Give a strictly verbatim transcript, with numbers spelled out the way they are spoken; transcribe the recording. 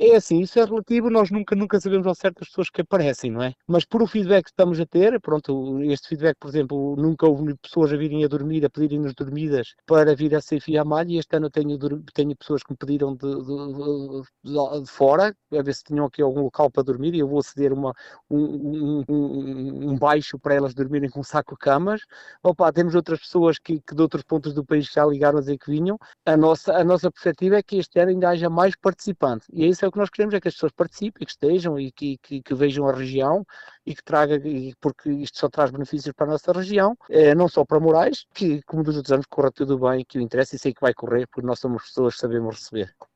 É assim, isso é relativo, nós nunca, nunca sabemos ao certo as pessoas que aparecem, não é? Mas por o feedback que estamos a ter, pronto, este feedback, por exemplo, nunca houve pessoas a virem a dormir, a pedirem-nos dormidas para vir a sem fio à malha, e este ano eu tenho, tenho pessoas que me pediram de, de, de, de fora, a ver se tinham aqui algum local para dormir, e eu vou ceder uma, um, um, um, um baixo para elas dormirem com um saco-camas. Opa, temos outras pessoas que, que de outros pontos do país que já ligaram a dizer que vinham. A nossa, a nossa perspectiva é que este ano ainda haja mais participantes, e é isso é o que nós queremos, é que as pessoas participem, que estejam e que, que, que vejam a região e que traga, porque isto só traz benefícios para a nossa região, eh, não só para Moraes, que como dos outros anos corra tudo bem, que o interessa e sei que vai correr, porque nós somos pessoas que sabemos receber.